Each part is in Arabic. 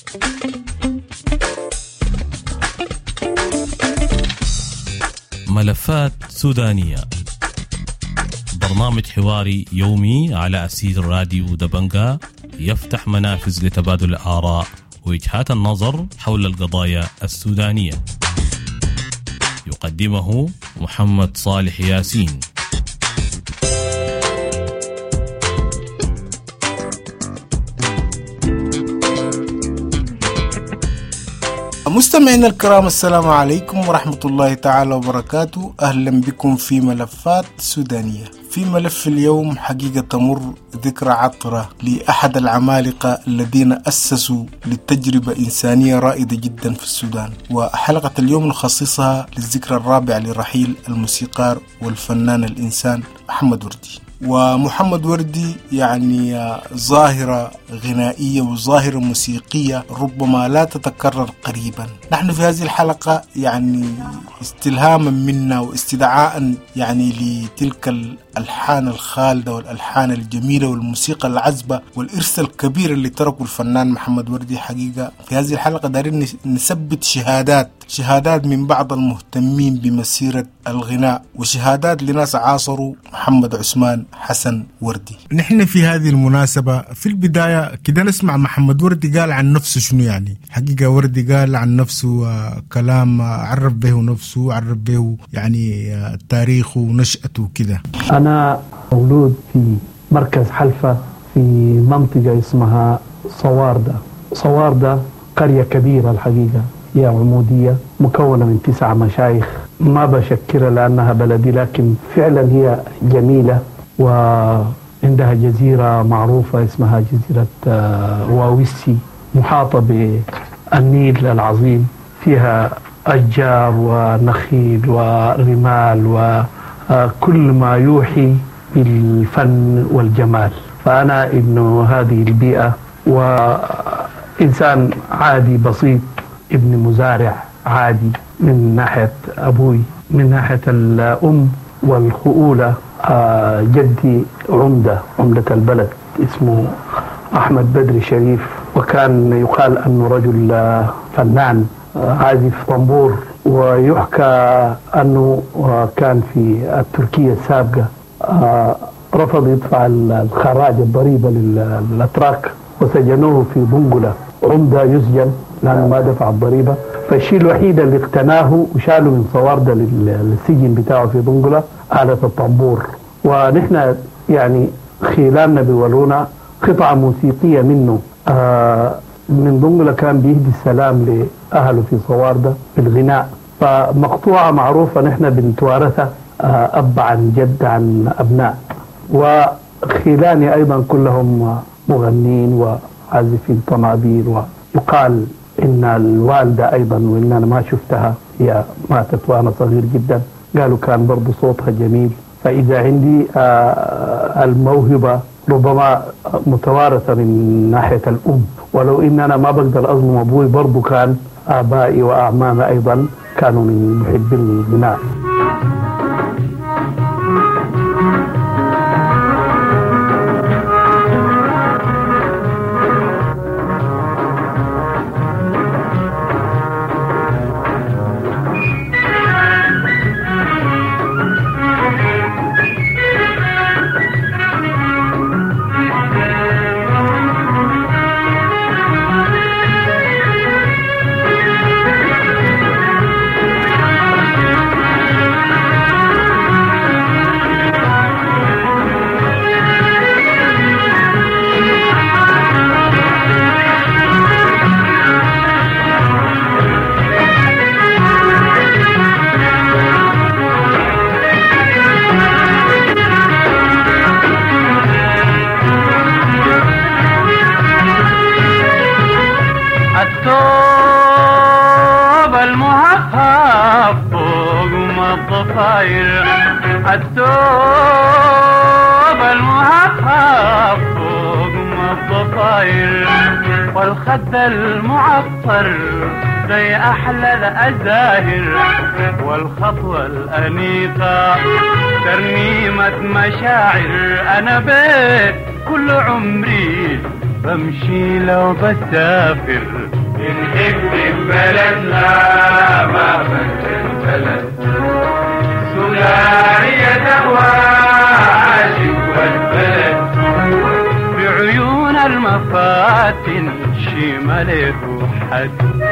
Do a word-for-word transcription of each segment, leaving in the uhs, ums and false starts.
ملفات سودانية، برنامج حواري يومي على أسير راديو دبنجا يفتح منافذ لتبادل الآراء ووجهات النظر حول القضايا السودانية. يقدمه محمد صالح ياسين. مستمعينا الكرام، السلام عليكم ورحمة الله تعالى وبركاته. أهلا بكم في ملفات سودانية. في ملف اليوم حقيقة تمر ذكرى عطرة لأحد العمالقة الذين أسسوا للتجربة إنسانية رائدة جدا في السودان، وحلقة اليوم نخصصها للذكرى الرابعة لرحيل الموسيقار والفنان الإنسان محمد وردي. ومحمد وردي يعني ظاهرة غنائية وظاهرة موسيقية ربما لا تتكرر قريبا. نحن في هذه الحلقة يعني استلهاما منا واستدعاء يعني لتلك الألحان الخالدة والألحان الجميلة والموسيقى العذبة والإرث الكبير اللي تركه الفنان محمد وردي. حقيقة في هذه الحلقة دارين نثبت شهادات شهادات من بعض المهتمين بمسيرة الغناء وشهادات لناس عاصروا محمد عثمان حسن وردي. نحن في هذه المناسبة في البداية كده نسمع محمد وردي قال عن نفسه شنو. يعني حقيقة وردي قال عن نفسه كلام عرف به نفسه، عرف به يعني تاريخه ونشأته كده. أنا مولود في مركز حلفة في منطقة اسمها صواردة. صواردة قرية كبيرة الحقيقة، هي عمودية مكونة من تسع مشايخ، ما بشكرها لأنها بلدي لكن فعلا هي جميلة، وعندها جزيرة معروفة اسمها جزيرة واويسي محاطة بالنيل العظيم، فيها أشجار ونخيل ورمال وكل ما يوحي بالفن والجمال. فأنا ابن هذه البيئة وإنسان عادي بسيط، ابن مزارع عادي من ناحية أبوي. من ناحية الأم والخؤولة آه جدي عمدة عمدة البلد اسمه أحمد بدري شريف، وكان يقال أنه رجل آه فنان آه عازف طنبور، ويحكى أنه آه كان في التركية السابقة آه رفض يدفع الخراج الضريبة للأتراك وسجنوه في بنغلة. عمدة يسجن لأنه ما دفع الضريبة، فالشيء الوحيد اللي اقتناه وشاله من صواردة للسجن بتاعه في بنغلة آلة الطنبور. ونحن يعني خلالنا بيورونا قطعة موسيقية منه آه من بنغلة، كان بيهدي السلام لأهله في صواردة بالغناء. فمقطوعة معروفة نحن بنتوارثها آه أب عن جد عن أبناء، وخلاني أيضا كلهم مغنين وعازفين طنابير. ويقال إن الوالدة أيضا، وإن أنا ما شفتها، هي ماتت وأنا صغير جدا، قالوا كان برضو صوتها جميل. فإذا عندي الموهبة ربما متوارثة من ناحية الأم، ولو إن أنا ما بقدر أظلم أبوي، برضو كان آبائي وأعمامي أيضا كانوا من محبي الغناء. الثوب المهفف فوق الضفاير، والخد المعطر زي أحلى الأزاهر، والخطوة الأنيقة ترنيمة مشاعر. أنا بيت كل عمري بمشي لو بسافر بنحب بلدنا ما بنحب البلد سودانية وعاشق والبلد بعيون المفاتن شي ملك حد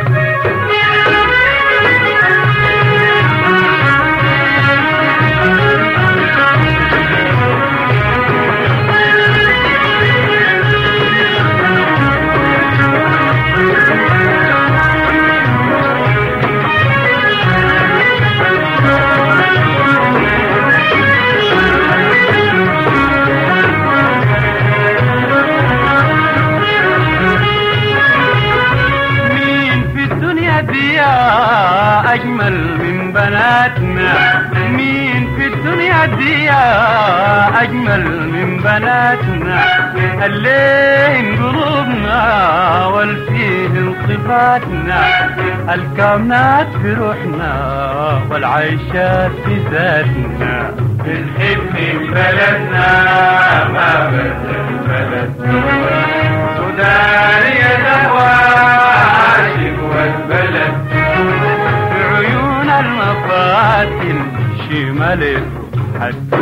أجمل من بناتنا مين في الدنيا دي أجمل من بناتنا اللين قلوبنا والفيه صفاتنا الكامنات في روحنا والعيشات في ذاتنا بنحب بلدنا ما بنحب البلد سودانية وعاشق والبلد بعيون المفاتن شي ملك حد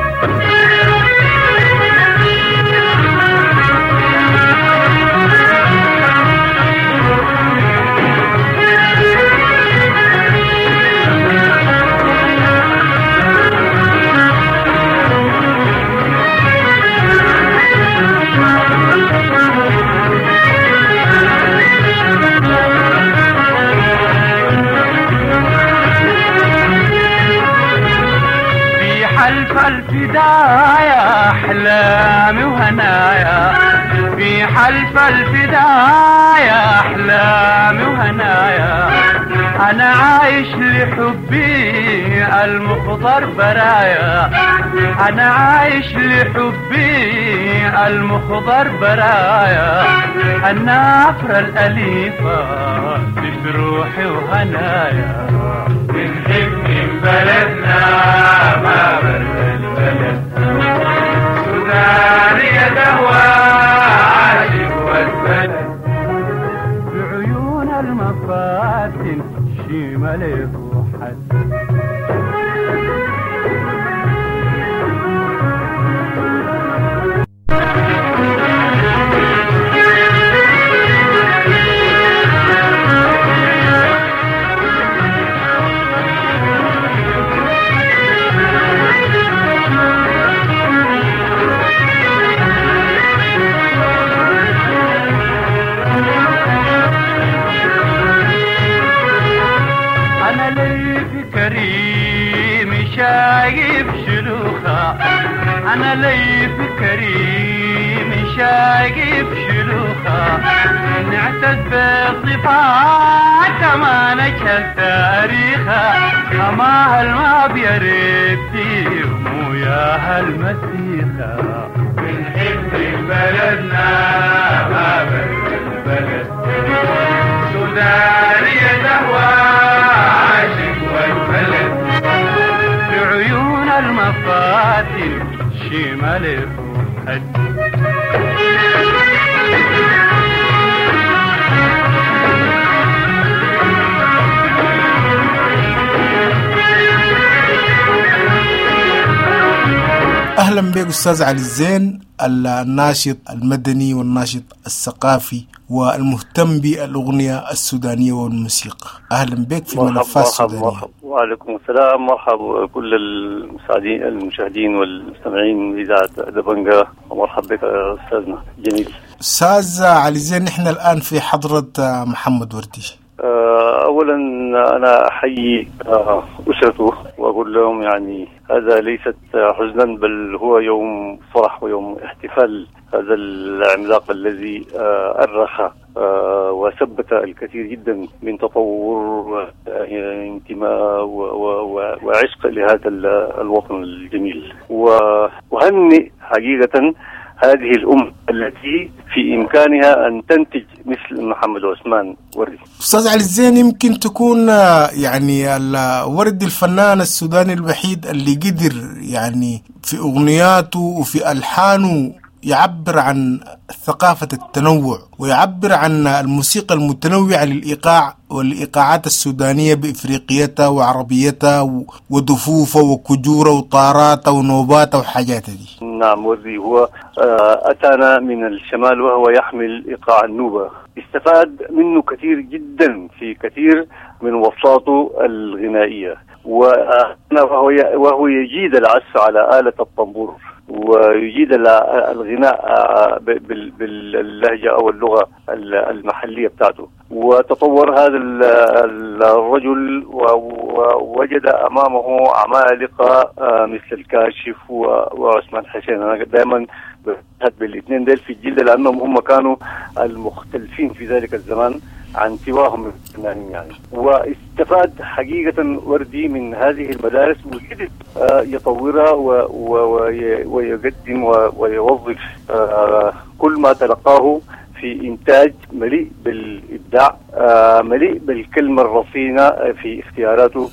الفدايا أحلامي وهنايا في حلف الفدايا أحلامي وهنايا أنا عايش لحبي المخضر برايا أنا عايش لحبي المخضر برايا النافرة الأليفة في روحي وهنايا بنحب بلدنا ما بنحب البلد سودانية وعاشق والبلد بعيون المفاتن شي ملك وحد شايف شلوخة أنا لي في كريم شايف شلوخة نعتد بصفات ما نشهد تاريخها أما هالما بيردي مو يا هالمسيخة بنحب بلدنا ما بنحب البلد سودانية وعاشق والبلد بعيون المفاتن شي ملك حد أهلا بك أستاذ علي الزين، الناشط المدني والناشط الثقافي والمهتم بالأغنية السودانية والموسيقى. أهلا بك في ملفات السودانية. مرحبا. وعليكم السلام، مرحبا كل المساعدين المشاهدين والمستمعين لإذاعة دبنجة، ومرحبا بك أستاذنا جميل. أستاذ علي الزين، نحن الآن في حضرة محمد وردي. أولا أنا أحيي أسرته وأقول لهم يعني هذا ليست حزنا بل هو يوم فرح ويوم احتفال هذا العملاق الذي أرخ وثبت الكثير جدا من تطور وانتماء وعشق لهذا الوطن الجميل، وهنئ حقيقة هذه الأم التي في إمكانها أن تنتج مثل محمد عثمان وردي. أستاذ علي الزين، يمكن تكون يعني وردي الفنان السوداني الوحيد اللي قدر يعني في أغنياته وفي ألحانه يعبر عن ثقافة التنوع ويعبر عن الموسيقى المتنوعة للإيقاع والإيقاعات السودانية بإفريقيتها وعربيتها ودفوفها وكجورة وطاراتها ونوباتها وحاجاتها دي. نعم وردي هو أتانا من الشمال وهو يحمل إيقاع النوبة، استفاد منه كثير جدا في كثير من وصلاته الغنائية، وهو وهو يجيد العزف على آلة الطنبور ويجيد الغناء باللهجة أو اللغة المحلية بتاعته. وتطور هذا الرجل ووجد أمامه عمالقة مثل الكاشف وعثمان حسين. أنا دائما بشهد بالاثنين ديل في الجلد لأنهم هم كانوا المختلفين في ذلك الزمان عن سواهم من الفنانين يعني. واستفاد حقيقة وردي من هذه المدارس وقدر يطورها ويقدم ويوظف كل ما تلقاه في إنتاج مليء بالإبداع، مليء بالكلمة الرصينة في اختياراته.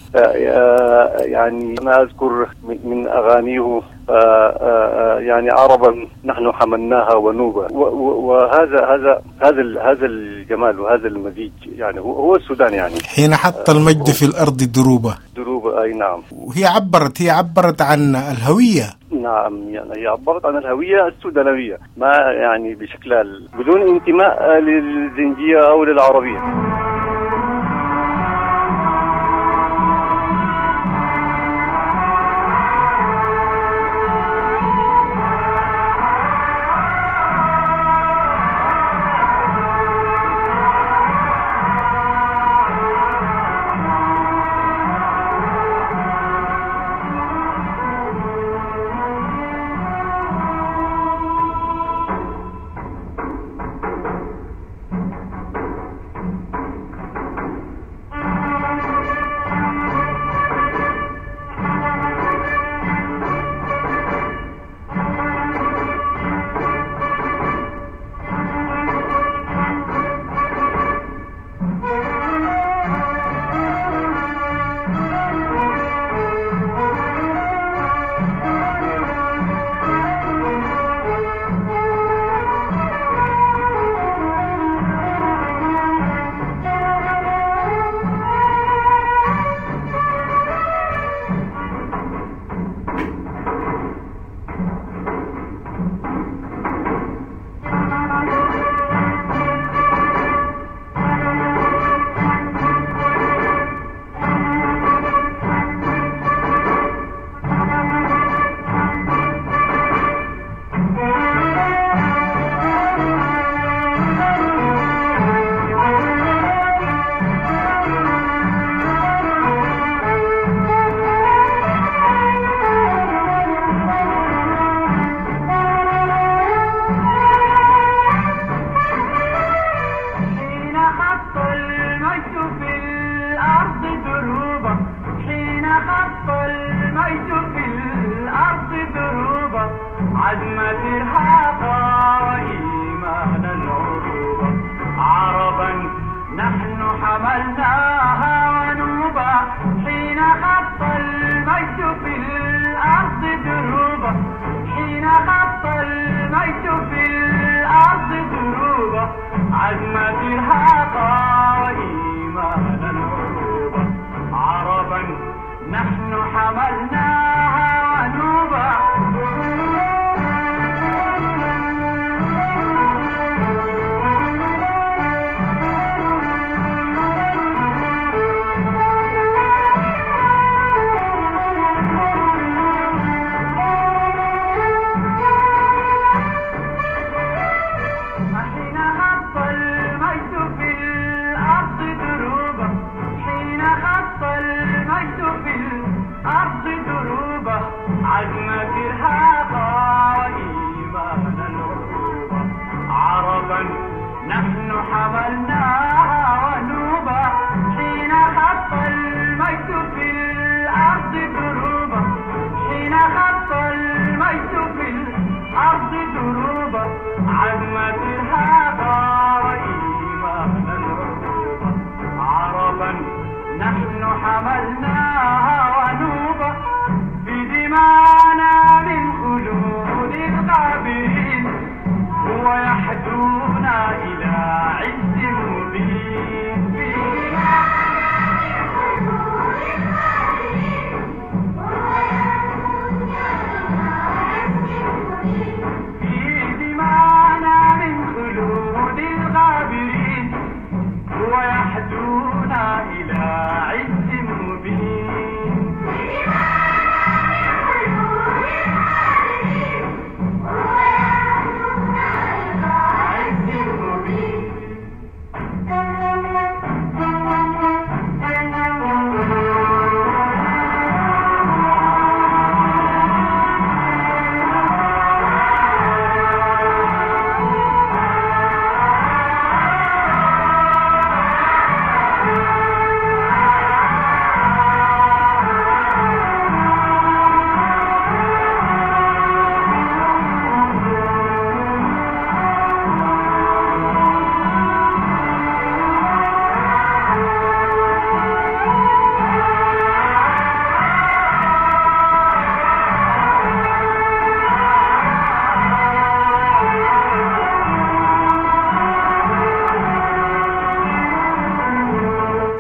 يعني أنا أذكر من أغانيه يعني عربا نحن حملناها ونوبة، وهذا هذا هذا هذا الجمال وهذا المزيج يعني هو السودان يعني. حين حط المجد في الأرض دروبة دروبة أي نعم. وهي عبرت هي عبرت عن الهوية. نعم يعني هي عبرت عن الهوية السودانوية ما يعني بشكل بدون انتماء للزنجية أو للعربية. بدمانا من خلود القابلين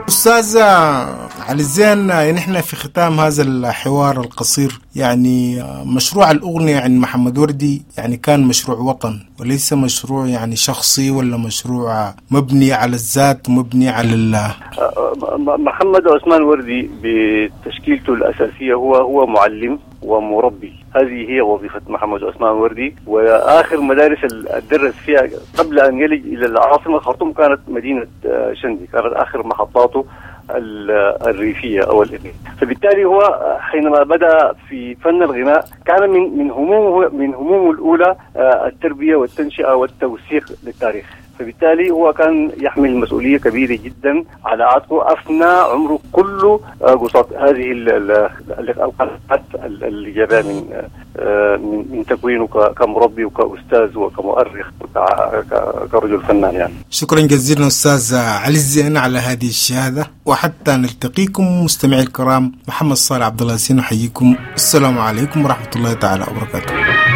أستاذ علي الزين، نحن في ختام هذا الحوار القصير يعني مشروع الأغنية عند محمد وردي يعني كان مشروع وطن وليس مشروع يعني شخصي ولا مشروع مبني على الذات ومبني على الله. محمد عثمان وردي بتشكيلته الأساسية هو هو معلم ومربي. هذه هي وظيفة محمد عثمان وردي. وآخر مدارس الدرس فيها قبل أن يلج إلى العاصمة الخرطوم كانت مدينة شندي، كانت آخر محطاته الريفية أو الإقليم. فبالتالي هو حينما بدأ في فن الغناء كان من من همومه من همومه الأولى التربية والتنشئة والتوثيق للتاريخ. فبالتالي هو كان يحمل مسؤولية كبيرة جدا على عاتقه، أفنى عمره كله قصاد هذه القناعات اللي جابها من من من تكوينه كمربي وكأستاذ وكمؤرخ وكرجل فنان يعني. شكرا جزيلا أستاذ علي الزين على هذه الشهادة، وحتى نلتقيكم مستمعي الكرام. محمد صالح عبد الله ياسين أحييكم، السلام عليكم ورحمة الله تعالى وبركاته.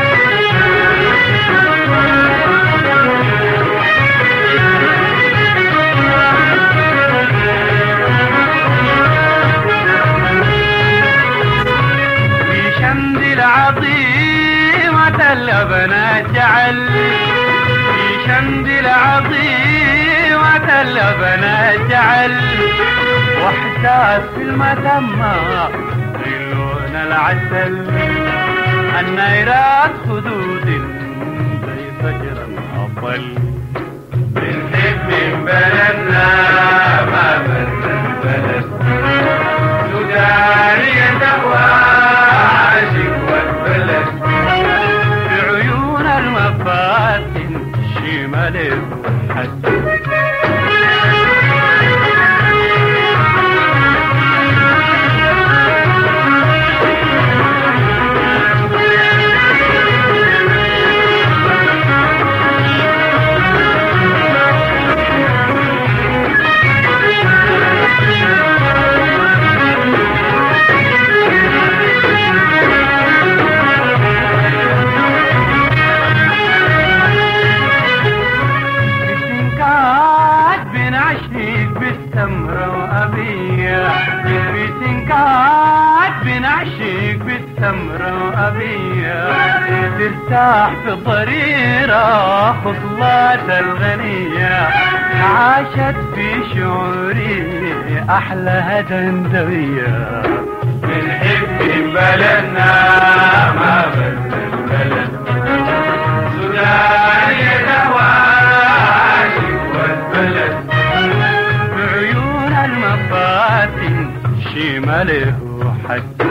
اللبنات جعل في شمدل عظيمة اللبنات جعل واحساس في المتمة لون العسل النيرات خدود زي فجر أطل بنحب من بلدنا ما بس البلد سوداني تقوى عاشق والبلد المفاتن شمال حسن ترتاح في الضريرة خطلات الغنية عاشت في شعوري أحلى دندوية بنحب بلدنا ما بس البلد سوداني دهوى عاشق والبلد بعيون المفاتن شماله حد.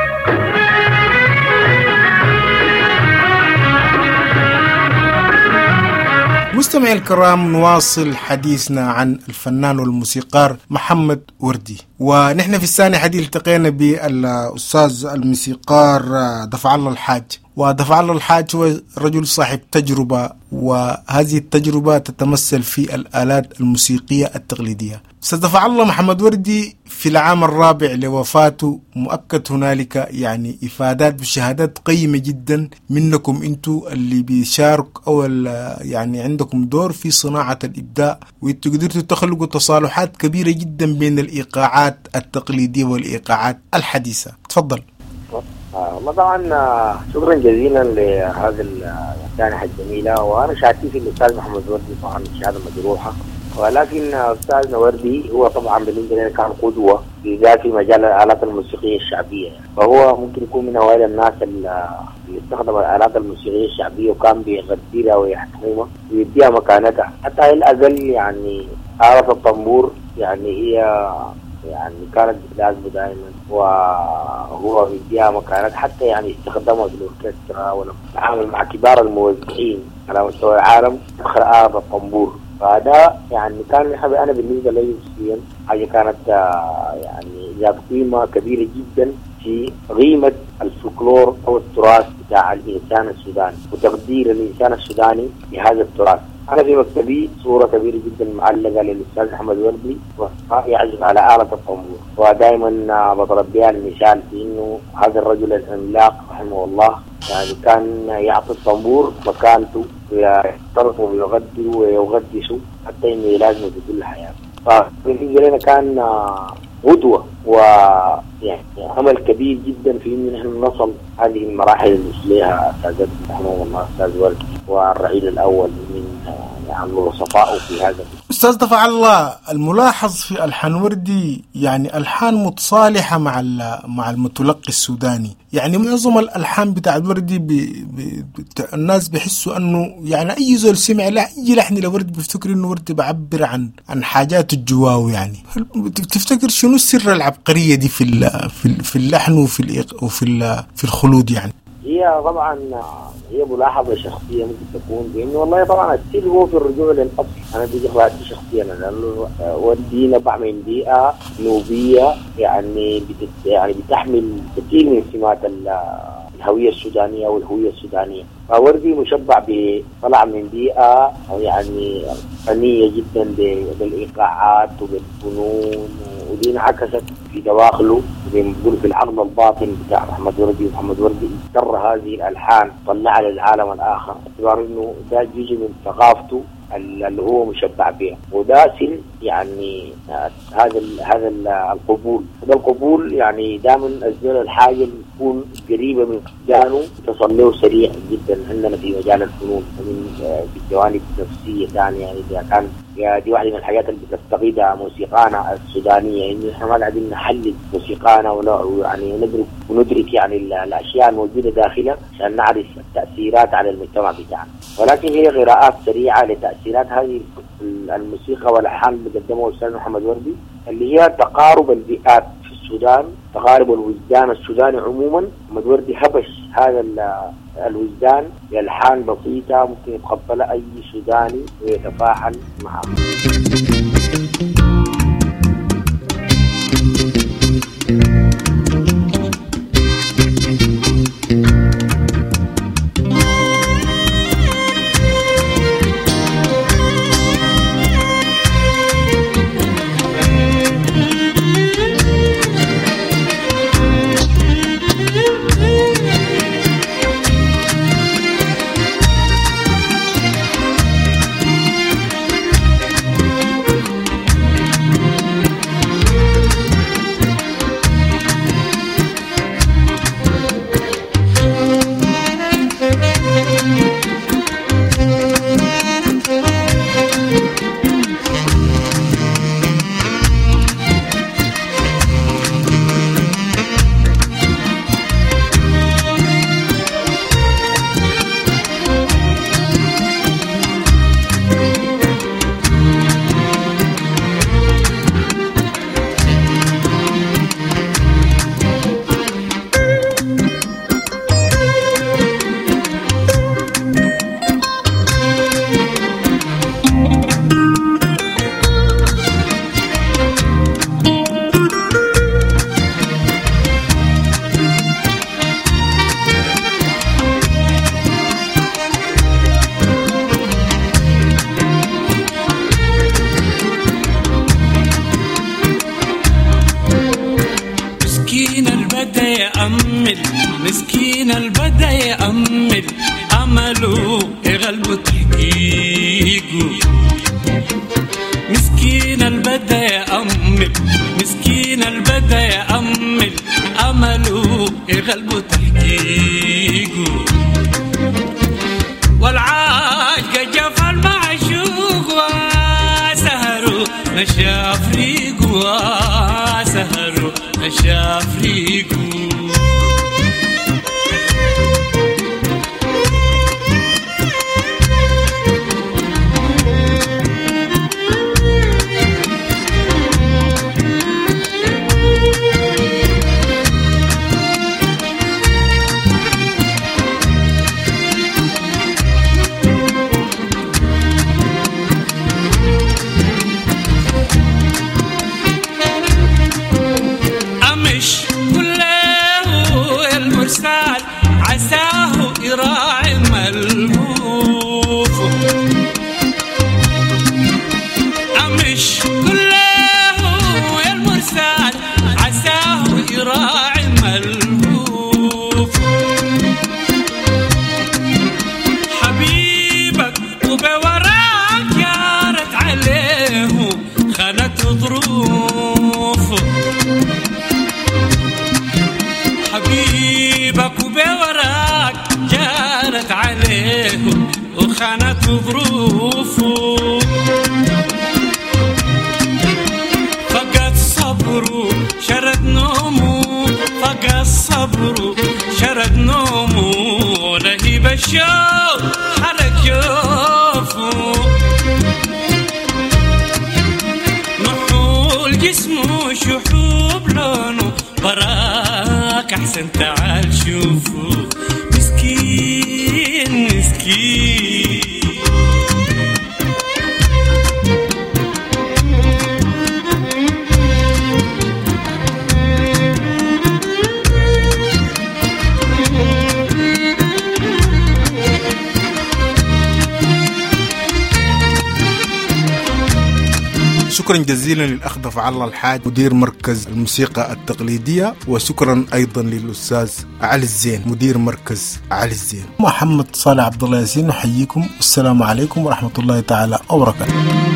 مستمعي الكرام، نواصل حديثنا عن الفنان والموسيقار محمد وردي، ونحن في الثاني حديث التقينا بالأستاذ الموسيقار دفع الله الحاج. ودفع الله الحاج هو رجل صاحب تجربة، وهذه التجربة تتمثل في الآلات الموسيقية التقليدية. ستدفع الله محمد وردي في العام الرابع لوفاته مؤكد هنالك يعني إفادات بشهادات قيمة جدا منكم انتو اللي بيشارك أو يعني عندكم دور في صناعة الإبداع، وانتو قدرتوا تخلقوا تصالحات كبيرة جدا بين الإيقاعات التقليدية والإيقاعات الحديثة. تفضل. والله طبعا شكرا جزيلا لهذه السانحة الجميلة، وأنا شهادتي في الأستاذ محمد وردي طبعا شهادة مجروحة، ولكن أستاذنا وردي هو طبعا بالنسبة لنا كان قدوة بالذات في مجال الآلات الموسيقية الشعبية، فهو ممكن يكون من أوائل الناس اللي استخدم الآلات الموسيقية الشعبية وكان بيقدرها ويحترمها ويديها مكانتها. حتى هي الأقل يعني آلة الطنبور يعني هي يعني كانت بتلازمه دائما وهو بيديها مكانات، حتى يعني استخدامها في الأوركسترا والتعامل مع كبار الموزعين على مستوى العالم دخل آلة الطنبور. فهذا يعني كان أنا بالنسبة لي شخصيا حاجة كانت يعني ذات قيمة كبيرة جدا في قيمة الفولكلور أو التراث بتاع الإنسان السوداني وتقدير الإنسان السوداني لهذا التراث. أنا في مكتبي صورة كبيرة جدا معلقة للأستاذ محمد وردي يعزف على آلة الطنبور، ودائما بضرب بها المثال في إنه هذا الرجل العملاق رحمه الله يعني كان يعطي الطنبور مكانته ويعترف ويغدر ويغدس حتى إنه يلازمه في كل حياته. فبالنسبة لنا كان قدوة ويعني عمل كبير جدا في إن نحن نصل هذه المراحل اللي وصلها أستاذ محمود والأستاذ ورد والرعيل الأول من يعني وصفائه في هذا. أستاذ دفع الله، الملاحظ في ألحان وردي يعني ألحان متصالحة مع مع المتلقي السوداني، يعني معظم الألحان بتاع الوردي بي بي الناس بيحسوا أنه يعني أي زول سمع لا أي لحن لورد بيفتكر إنه ورد بعبر عن عن حاجات الجواو. يعني تفتكر شنو السر العبقرية دي في في في اللحن وفي وفي في الخلود؟ يعني هي طبعا هي ملاحظة شخصية ممكن تكون بإنه والله طبعا السر هو في الرجوع للأصل. أنا دي قراءتي شخصيا، لأنه وردي نبع من بيئة نوبية يعني بتت يعني بتحمل كثير من سمات الهوية السودانية والهوية السودانية. فوردي مشبع بطلع من بيئة يعني غنية جدا بالإيقاعات وبالفنون، ودي انعكست في دواخله زي ما بيقولوا في العرض الباطن بتاع محمد وردي. ومحمد وردي اضطر هذه الألحان طلعها للعالم الآخر باعتبار إنه ده جزء من ثقافته اللي هو مشبع بها، وده سن يعني هذا هذا القبول. هذا القبول يعني دائما الزول الحاجة اللي تكون قريبة من جانه تصل له سريع جدا. عندنا في مجال الفنون من في الجوانب النفسية ثانية، يعني إذا كان دي واحدة من الحاجات اللي بتفتقدها موسيقانا السودانية، إنه إحنا ما قاعدين نحلل موسيقانا ويعني ندرك وندرك يعني الأشياء الموجودة داخلها عشان نعرف التأثيرات على المجتمع بتاعنا. ولكن هي قراءات سريعة لتأثيرات هذه الموسيقى والألحان اللي قدمها الأستاذ محمد وردي، اللي هي تقارب البيئات في السودان، تقارب الوجدان السوداني عموما. محمد وردي هبش هذا الوجدان بألحان بسيطة ممكن يتقبلها أي سوداني ويتفاعل معه. مسكين البدا يأمل أمله يغلب تحقيقه. مسكين البدا يأمل مسكين البدا يأمل أمله يغلب تحقيقه. والعاشق جف المعشوق وسهروا نشاف ريقه وسهروا نشاف ريقه. صبره شرد نومه لهيب الشوق حرك جوفه محول جسمه شحوب لونه براك أحسن تعال شوفه مسكين مسكين شكرا جزيلا للأخ ضفع الله الحاج مدير مركز الموسيقى التقليدية، وشكرا أيضا للأستاذ علي الزين مدير مركز علي الزين. محمد صالح عبد الله ياسين نحييكم، والسلام عليكم ورحمة الله تعالى وبركاته.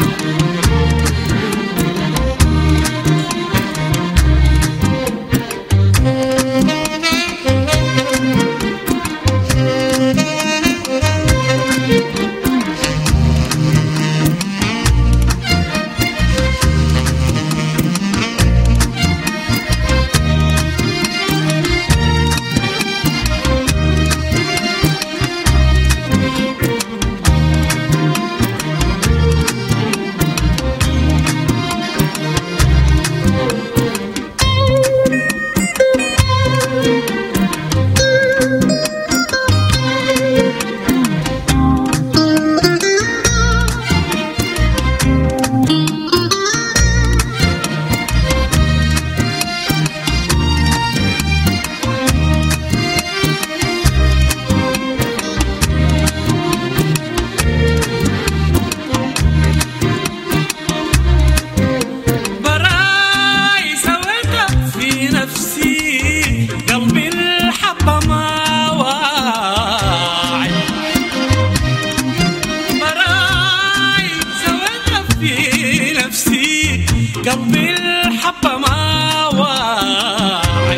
قلبي الحبة ما واعي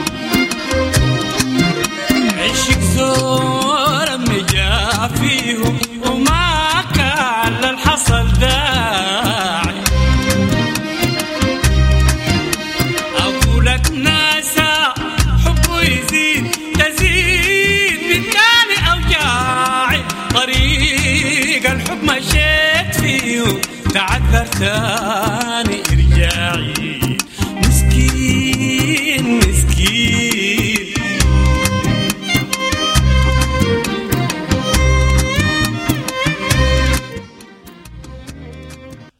عشق زور مجا فيهم وما كان للحصل داعي أقولك ناسا حبه يزيد تزيد بالتالي أوجاعي طريق الحب مشيت فيه تعذر تاني ارجعي مسكين مسكين